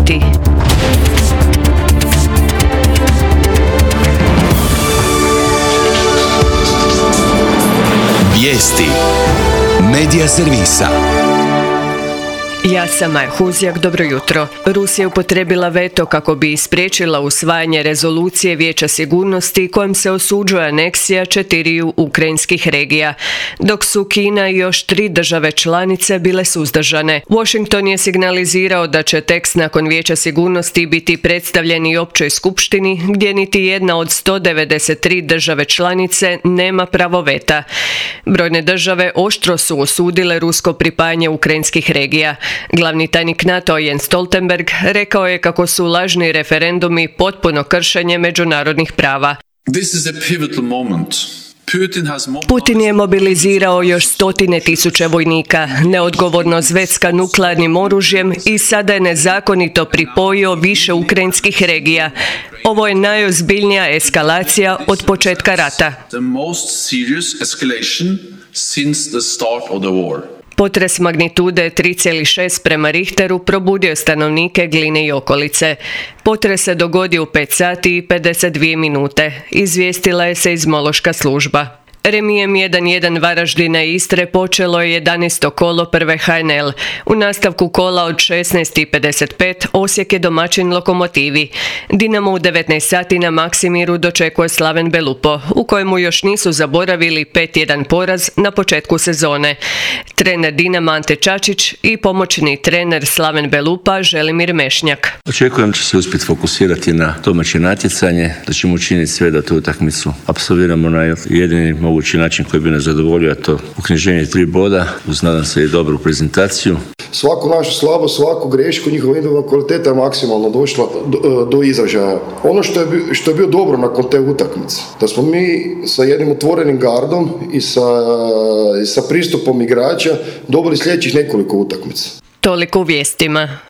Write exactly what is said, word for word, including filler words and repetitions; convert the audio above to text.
Vijesti. Vijesti. Medija servisa. Ja sam Maja Huzjak, dobro jutro. Rusija je upotrijebila veto kako bi spriječila usvajanje rezolucije Vijeća sigurnosti kojom se osuđuje aneksija četiriju ukrajinskih regija, dok su Kina i još tri države članice bile suzdržane. Washington je signalizirao da će tekst nakon Vijeća sigurnosti biti predstavljen i općoj skupštini, gdje niti jedna od sto devedeset tri države članice nema pravo veta. Brojne države oštro su osudile rusko pripajanje ukrajinskih regija. Glavni tajnik NATO Jens Stoltenberg rekao je kako su lažni referendumi potpuno kršenje međunarodnih prava. This is a pivotal moment. Putin je mobilizirao još stotine tisuće vojnika, neodgovorno zvecka nuklearnim oružjem i sada je nezakonito pripojio više ukrajinskih regija. Ovo je najozbiljnija eskalacija od početka rata. The most serious escalation since the start of the war. Potres magnitude tri zarez šest prema Richteru probudio stanovnike Gline i okolice. Potres se dogodio u pet sati i pedeset dvije minute, izvijestila je seizmološka služba. Remijem jedan jedan Varaždina i Istre počelo je jedanaesto kolo prve H N L. U nastavku kola od šesnaest i pedeset pet Osijek je domaćin Lokomotivi. Dinamo u devetnaest sati na Maksimiru dočekuje Slaven Belupo, u kojemu još nisu zaboravili pet jedan poraz na početku sezone. Trener Dinama Ante Čačić i pomoćni trener Slaven Belupa Želimir Mešnjak. Očekujem da će se uspjeti fokusirati na domaće natjecanje, da ćemo učiniti sve da tu utakmicu apsolviramo na jedini mogući način koji bi nas zadovoljio, a to uknjiženje tri boda, uz nadam se i dobru prezentaciju. Svaku našu slabost, svaku grešku, njihova individualna kvaliteta je maksimalno došla do, do izražaja. Ono što je, što je bio dobro nakon te utakmice, da smo mi sa jednim otvorenim gardom i sa, i sa pristupom igrača dobili sljedećih nekoliko utakmica. Toliko u vijestima.